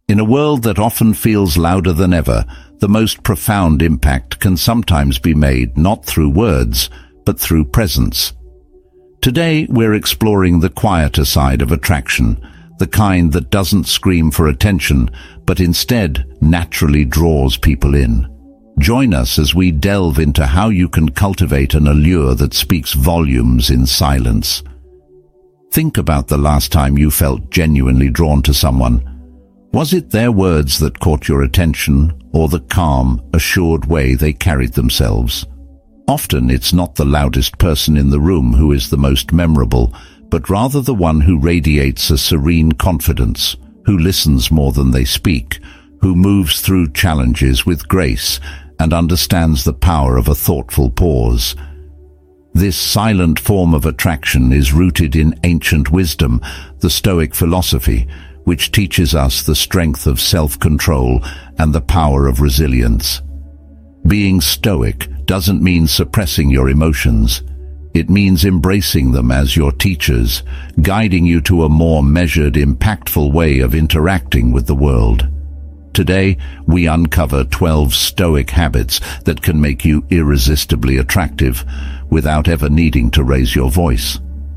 In a world that often feels louder than ever, the most profound impact can sometimes be made not through words, but through presence. Today, we're exploring the quieter side of attraction, the kind that doesn't scream for attention, but instead naturally draws people in. Join us as we delve into how you can cultivate an allure that speaks volumes in silence. Think about the last time you felt genuinely drawn to someone. Was it their words that caught your attention, or the calm, assured way they carried themselves? Often it's not the loudest person in the room who is the most memorable, but rather the one who radiates a serene confidence, who listens more than they speak, who moves through challenges with grace and understands the power of a thoughtful pause. This silent form of attraction is rooted in ancient wisdom, the Stoic philosophy, which teaches us the strength of self-control and the power of resilience. Being stoic doesn't mean suppressing your emotions. It means embracing them as your teachers, guiding you to a more measured, impactful way of interacting with the world. Today, we uncover 12 stoic habits that can make you irresistibly attractive without ever needing to raise your voice.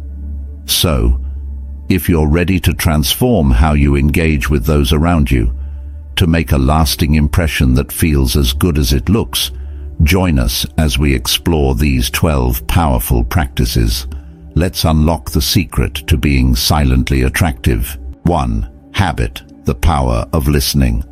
So, if you're ready to transform how you engage with those around you, to make a lasting impression that feels as good as it looks, join us as we explore these 12 powerful practices. Let's unlock the secret to being silently attractive. 1. Habit, the power of listening.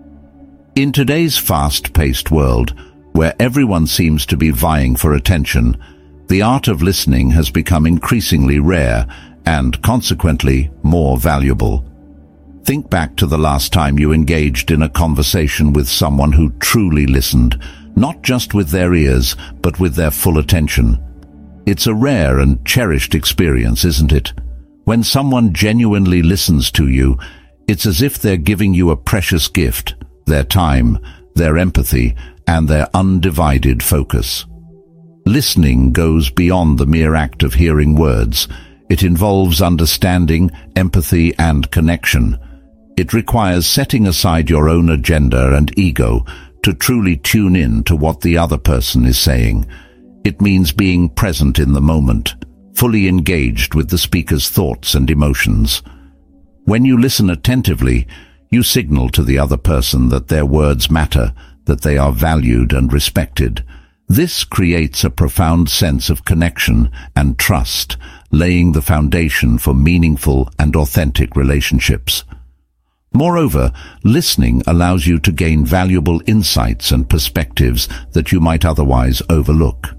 In today's fast-paced world, where everyone seems to be vying for attention, the art of listening has become increasingly rare and, consequently, more valuable. Think back to the last time you engaged in a conversation with someone who truly listened, not just with their ears, but with their full attention. It's a rare and cherished experience, isn't it? When someone genuinely listens to you, it's as if they're giving you a precious gift, their time, their empathy, and their undivided focus. Listening goes beyond the mere act of hearing words. It involves understanding, empathy, and connection. It requires setting aside your own agenda and ego to truly tune in to what the other person is saying. It means being present in the moment, fully engaged with the speaker's thoughts and emotions. When you listen attentively, you signal to the other person that their words matter, that they are valued and respected. This creates a profound sense of connection and trust, laying the foundation for meaningful and authentic relationships. Moreover, listening allows you to gain valuable insights and perspectives that you might otherwise overlook.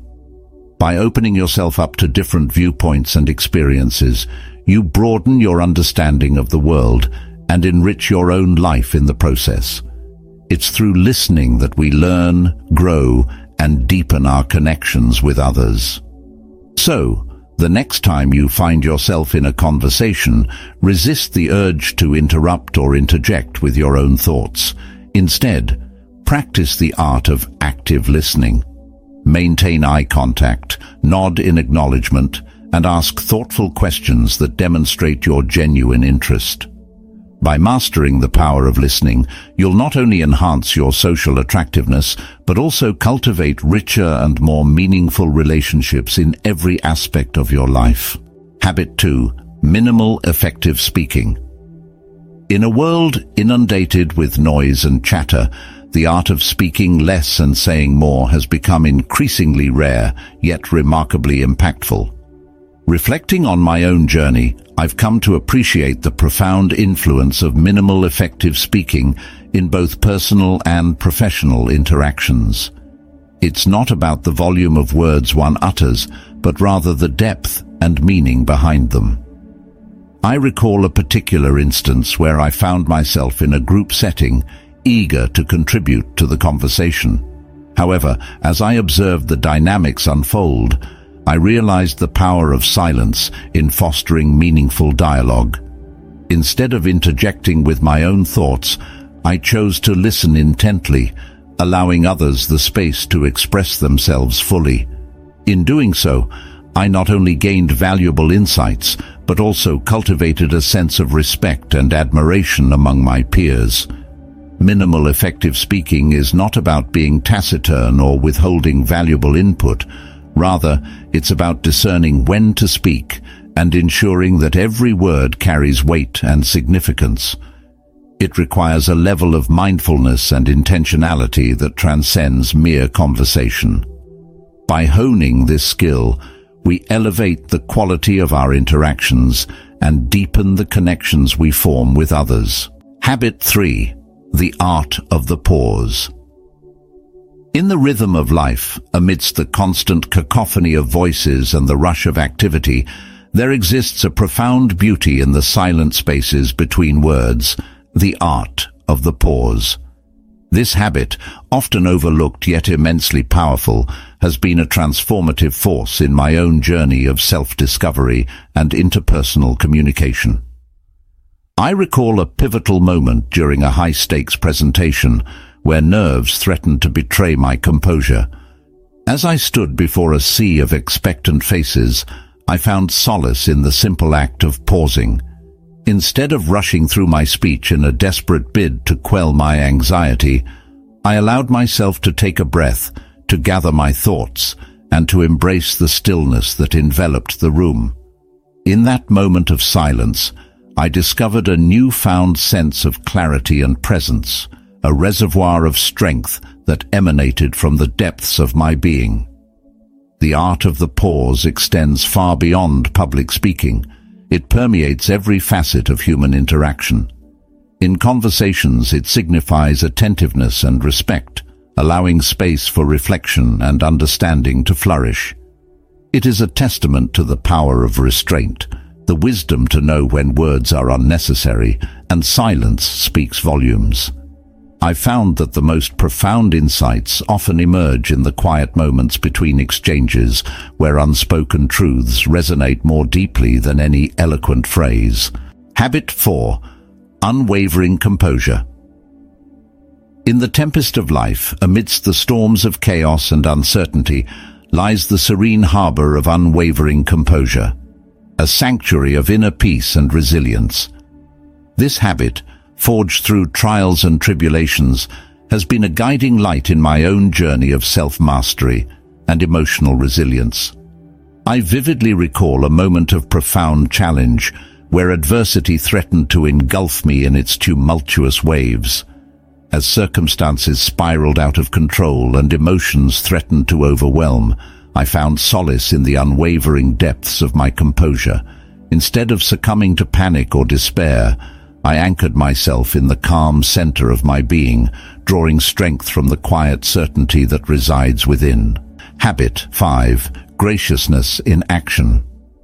By opening yourself up to different viewpoints and experiences, you broaden your understanding of the world and enrich your own life in the process. It's through listening that we learn, grow, and deepen our connections with others. So, the next time you find yourself in a conversation, resist the urge to interrupt or interject with your own thoughts. Instead, practice the art of active listening. Maintain eye contact, nod in acknowledgement, and ask thoughtful questions that demonstrate your genuine interest. By mastering the power of listening, you'll not only enhance your social attractiveness, but also cultivate richer and more meaningful relationships in every aspect of your life. Habit 2. Minimal effective speaking. In a world inundated with noise and chatter, the art of speaking less and saying more has become increasingly rare, yet remarkably impactful. Reflecting on my own journey, I've come to appreciate the profound influence of minimal effective speaking in both personal and professional interactions. It's not about the volume of words one utters, but rather the depth and meaning behind them. I recall a particular instance where I found myself in a group setting, eager to contribute to the conversation. However, as I observed the dynamics unfold, I realized the power of silence in fostering meaningful dialogue. Instead of interjecting with my own thoughts, I chose to listen intently, allowing others the space to express themselves fully. In doing so, I not only gained valuable insights, but also cultivated a sense of respect and admiration among my peers. Minimal effective speaking is not about being taciturn or withholding valuable input. Rather, it's about discerning when to speak and ensuring that every word carries weight and significance. It requires a level of mindfulness and intentionality that transcends mere conversation. By honing this skill, we elevate the quality of our interactions and deepen the connections we form with others. Habit 3. The art of the pause. In the rhythm of life, amidst the constant cacophony of voices and the rush of activity, there exists a profound beauty in the silent spaces between words, the art of the pause. This habit, often overlooked yet immensely powerful, has been a transformative force in my own journey of self-discovery and interpersonal communication. I recall a pivotal moment during a high-stakes presentation where nerves threatened to betray my composure. As I stood before a sea of expectant faces, I found solace in the simple act of pausing. Instead of rushing through my speech in a desperate bid to quell my anxiety, I allowed myself to take a breath, to gather my thoughts, and to embrace the stillness that enveloped the room. In that moment of silence, I discovered a newfound sense of clarity and presence, a reservoir of strength that emanated from the depths of my being. The art of the pause extends far beyond public speaking. It permeates every facet of human interaction. In conversations, it signifies attentiveness and respect, allowing space for reflection and understanding to flourish. It is a testament to the power of restraint, the wisdom to know when words are unnecessary, and silence speaks volumes. I found that the most profound insights often emerge in the quiet moments between exchanges, where unspoken truths resonate more deeply than any eloquent phrase. Habit 4. Unwavering composure. In the tempest of life, amidst the storms of chaos and uncertainty, lies the serene harbor of unwavering composure, a sanctuary of inner peace and resilience. This habit, forged through trials and tribulations, has been a guiding light in my own journey of self-mastery and emotional resilience. I vividly recall a moment of profound challenge where adversity threatened to engulf me in its tumultuous waves. As circumstances spiraled out of control and emotions threatened to overwhelm, I found solace in the unwavering depths of my composure. Instead of succumbing to panic or despair, I anchored myself in the calm center of my being, drawing strength from the quiet certainty that resides within. Habit 5. Graciousness in action.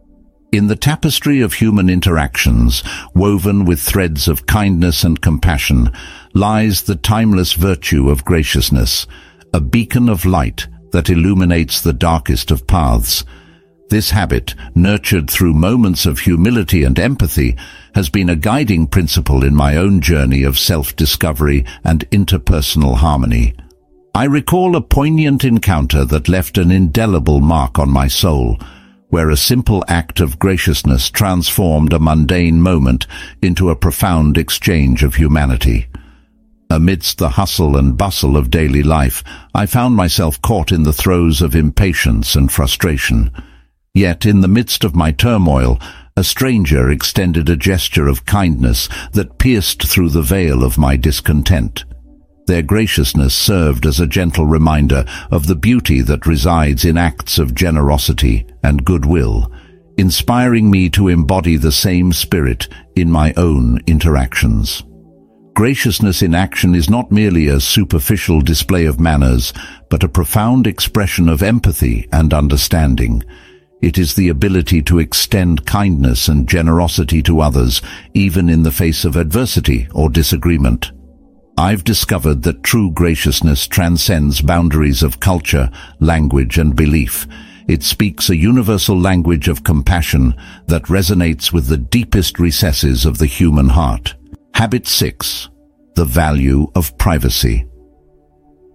In the tapestry of human interactions, woven with threads of kindness and compassion, lies the timeless virtue of graciousness, a beacon of light that illuminates the darkest of paths. This habit, nurtured through moments of humility and empathy, has been a guiding principle in my own journey of self-discovery and interpersonal harmony. I recall a poignant encounter that left an indelible mark on my soul, where a simple act of graciousness transformed a mundane moment into a profound exchange of humanity. Amidst the hustle and bustle of daily life, I found myself caught in the throes of impatience and frustration. Yet, in the midst of my turmoil, a stranger extended a gesture of kindness that pierced through the veil of my discontent. Their graciousness served as a gentle reminder of the beauty that resides in acts of generosity and goodwill, inspiring me to embody the same spirit in my own interactions. Graciousness in action is not merely a superficial display of manners, but a profound expression of empathy and understanding. It is the ability to extend kindness and generosity to others, even in the face of adversity or disagreement. I've discovered that true graciousness transcends boundaries of culture, language, and belief. It speaks a universal language of compassion that resonates with the deepest recesses of the human heart. Habit 6. The value of privacy.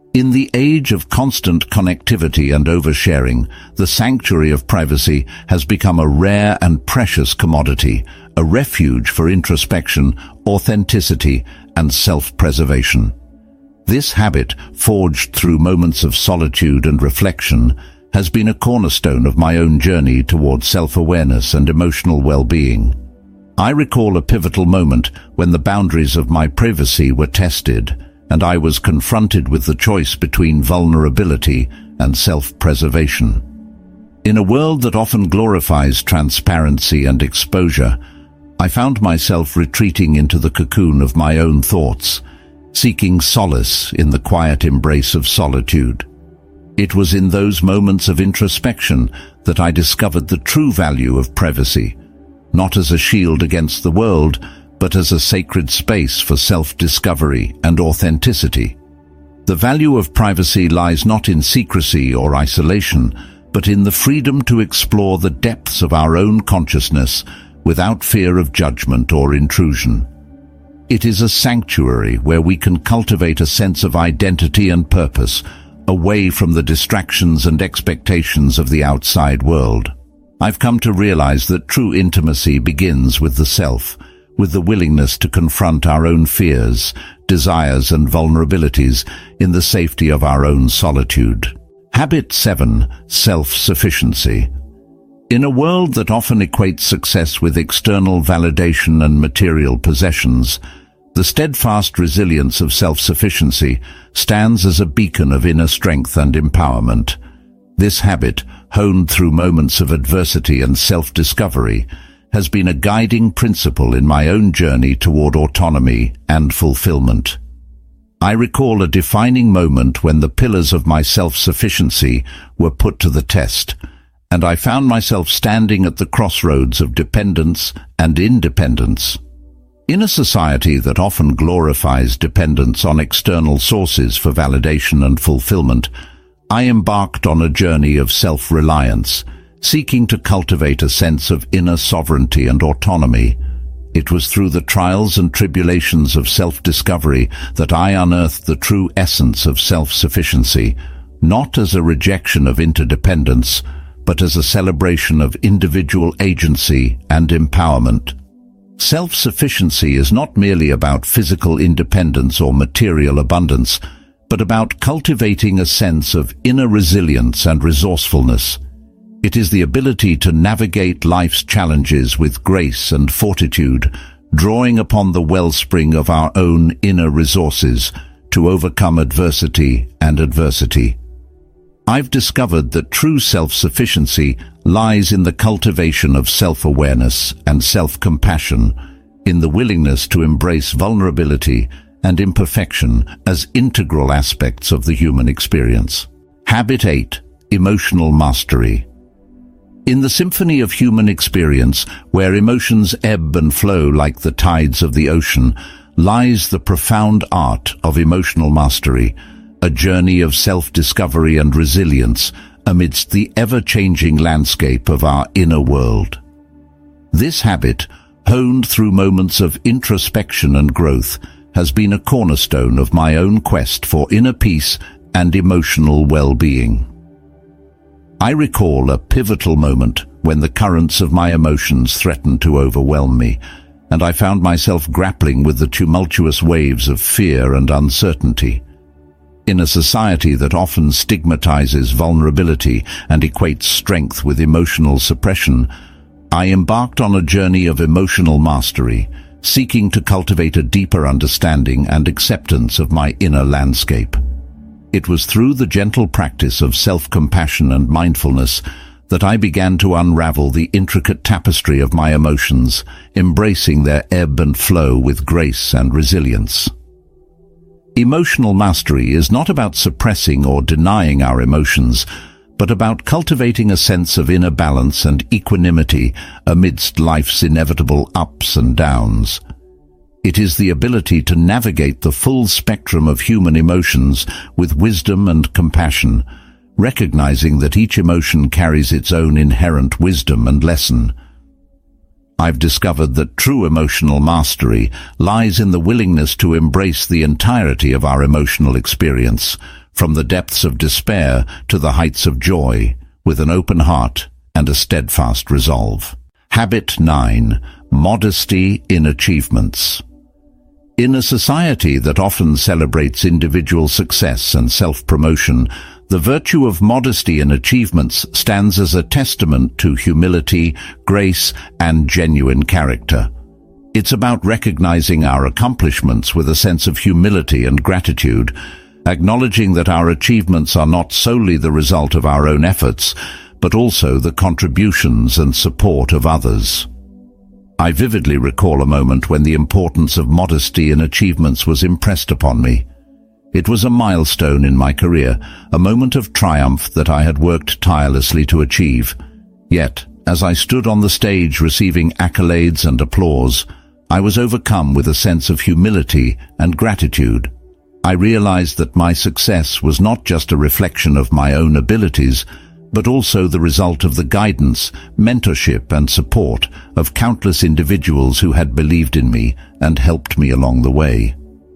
In the age of constant connectivity and oversharing, the sanctuary of privacy has become a rare and precious commodity, a refuge for introspection, authenticity, and self-preservation. This habit, forged through moments of solitude and reflection, has been a cornerstone of my own journey towards self-awareness and emotional well-being. I recall a pivotal moment when the boundaries of my privacy were tested, and I was confronted with the choice between vulnerability and self-preservation. In a world that often glorifies transparency and exposure, I found myself retreating into the cocoon of my own thoughts, seeking solace in the quiet embrace of solitude. It was in those moments of introspection that I discovered the true value of privacy, not as a shield against the world, but as a sacred space for self-discovery and authenticity. The value of privacy lies not in secrecy or isolation, but in the freedom to explore the depths of our own consciousness without fear of judgment or intrusion. It is a sanctuary where we can cultivate a sense of identity and purpose, away from the distractions and expectations of the outside world. I've come to realize that true intimacy begins with the self, with the willingness to confront our own fears, desires and vulnerabilities in the safety of our own solitude. Habit 7. Self-sufficiency. In a world that often equates success with external validation and material possessions, the steadfast resilience of self-sufficiency stands as a beacon of inner strength and empowerment. This habit, honed through moments of adversity and self-discovery, has been a guiding principle in my own journey toward autonomy and fulfillment. I recall a defining moment when the pillars of my self-sufficiency were put to the test, and I found myself standing at the crossroads of dependence and independence. In a society that often glorifies dependence on external sources for validation and fulfillment, I embarked on a journey of self-reliance, seeking to cultivate a sense of inner sovereignty and autonomy. It was through the trials and tribulations of self-discovery that I unearthed the true essence of self-sufficiency, not as a rejection of interdependence, but as a celebration of individual agency and empowerment. Self-sufficiency is not merely about physical independence or material abundance, but about cultivating a sense of inner resilience and resourcefulness. It is the ability to navigate life's challenges with grace and fortitude, drawing upon the wellspring of our own inner resources to overcome adversity and adversity. I've discovered that true self-sufficiency lies in the cultivation of self-awareness and self-compassion, in the willingness to embrace vulnerability and imperfection as integral aspects of the human experience. Habit 8. Emotional mastery. In the symphony of human experience, where emotions ebb and flow like the tides of the ocean, lies the profound art of emotional mastery, a journey of self-discovery and resilience amidst the ever-changing landscape of our inner world. This habit, honed through moments of introspection and growth, has been a cornerstone of my own quest for inner peace and emotional well-being. I recall a pivotal moment when the currents of my emotions threatened to overwhelm me, and I found myself grappling with the tumultuous waves of fear and uncertainty. In a society that often stigmatizes vulnerability and equates strength with emotional suppression, I embarked on a journey of emotional mastery, seeking to cultivate a deeper understanding and acceptance of my inner landscape. It was through the gentle practice of self-compassion and mindfulness that I began to unravel the intricate tapestry of my emotions, embracing their ebb and flow with grace and resilience. Emotional mastery is not about suppressing or denying our emotions, but about cultivating a sense of inner balance and equanimity amidst life's inevitable ups and downs. It is the ability to navigate the full spectrum of human emotions with wisdom and compassion, recognizing that each emotion carries its own inherent wisdom and lesson. I've discovered that true emotional mastery lies in the willingness to embrace the entirety of our emotional experience, from the depths of despair to the heights of joy, with an open heart and a steadfast resolve. Habit 9. Modesty in achievements. In a society that often celebrates individual success and self-promotion, the virtue of modesty in achievements stands as a testament to humility, grace, and genuine character. It's about recognizing our accomplishments with a sense of humility and gratitude, acknowledging that our achievements are not solely the result of our own efforts, but also the contributions and support of others. I vividly recall a moment when the importance of modesty in achievements was impressed upon me. It was a milestone in my career, a moment of triumph that I had worked tirelessly to achieve. Yet, as I stood on the stage receiving accolades and applause, I was overcome with a sense of humility and gratitude. I realized that my success was not just a reflection of my own abilities, but also the result of the guidance, mentorship, and support of countless individuals who had believed in me and helped me along the way.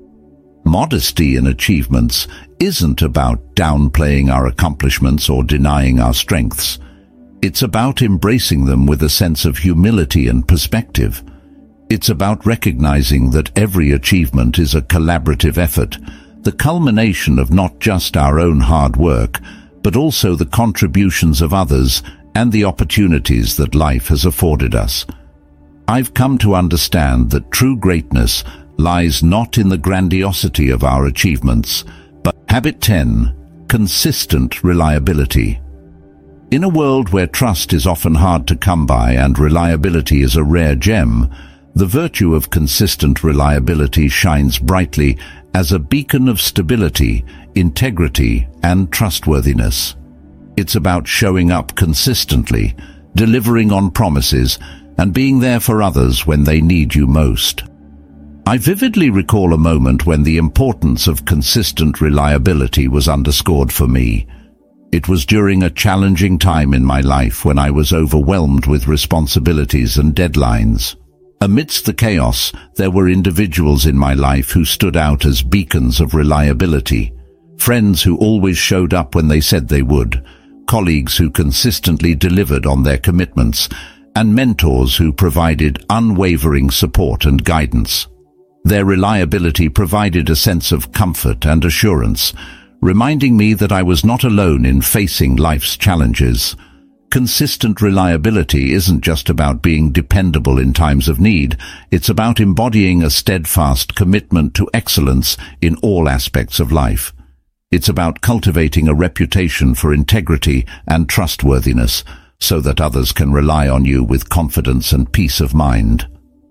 Modesty in achievements isn't about downplaying our accomplishments or denying our strengths. It's about embracing them with a sense of humility and perspective. It's about recognizing that every achievement is a collaborative effort, the culmination of not just our own hard work, but also the contributions of others and the opportunities that life has afforded us. I've come to understand that true greatness lies not in the grandiosity of our achievements, but Habit 10. Consistent reliability. In a world where trust is often hard to come by and reliability is a rare gem, the virtue of consistent reliability shines brightly as a beacon of stability, integrity, and trustworthiness. It's about showing up consistently, delivering on promises, and being there for others when they need you most. I vividly recall a moment when the importance of consistent reliability was underscored for me. It was during a challenging time in my life when I was overwhelmed with responsibilities and deadlines. Amidst the chaos, there were individuals in my life who stood out as beacons of reliability. Friends who always showed up when they said they would, colleagues who consistently delivered on their commitments, and mentors who provided unwavering support and guidance. Their reliability provided a sense of comfort and assurance, reminding me that I was not alone in facing life's challenges. Consistent reliability isn't just about being dependable in times of need. It's about embodying a steadfast commitment to excellence in all aspects of life. It's about cultivating a reputation for integrity and trustworthiness so that others can rely on you with confidence and peace of mind.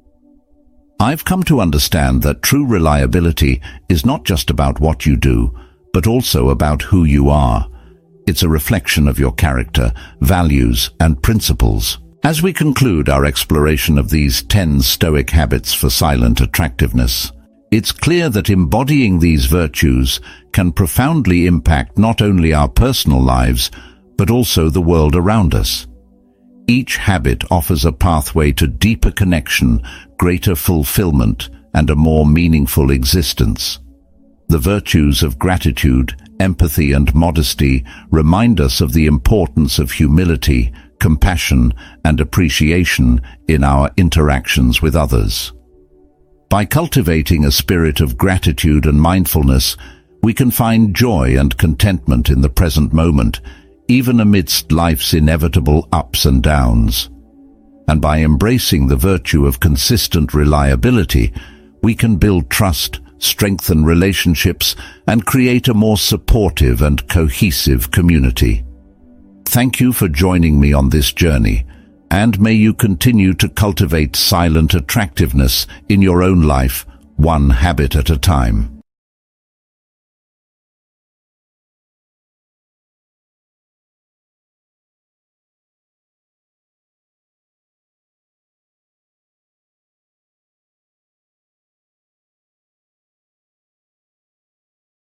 I've come to understand that true reliability is not just about what you do, but also about who you are. It's a reflection of your character, values, and principles. As we conclude our exploration of these 10 Stoic habits for silent attractiveness, it's clear that embodying these virtues can profoundly impact not only our personal lives, but also the world around us. Each habit offers a pathway to deeper connection, greater fulfillment, and a more meaningful existence. The virtues of gratitude, empathy, and modesty remind us of the importance of humility, compassion, and appreciation in our interactions with others. By cultivating a spirit of gratitude and mindfulness, we can find joy and contentment in the present moment, even amidst life's inevitable ups and downs. And by embracing the virtue of consistent reliability, we can build trust, strengthen relationships, and create a more supportive and cohesive community. Thank you for joining me on this journey, and may you continue to cultivate silent attractiveness in your own life, one habit at a time.